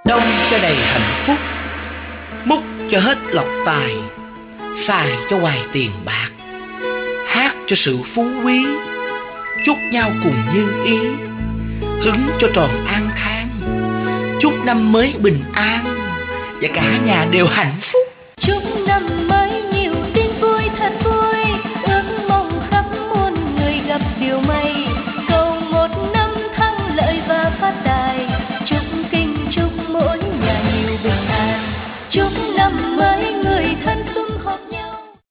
Đông cho đầy hạnh phúc, múc cho hết lộc tài, xài cho hoài tiền bạc, hát cho sự phú quý, chúc nhau cùng như ý, hứng cho tròn an khang, chúc năm mới bình an và cả nhà đều hạnh phúc. Chúc năm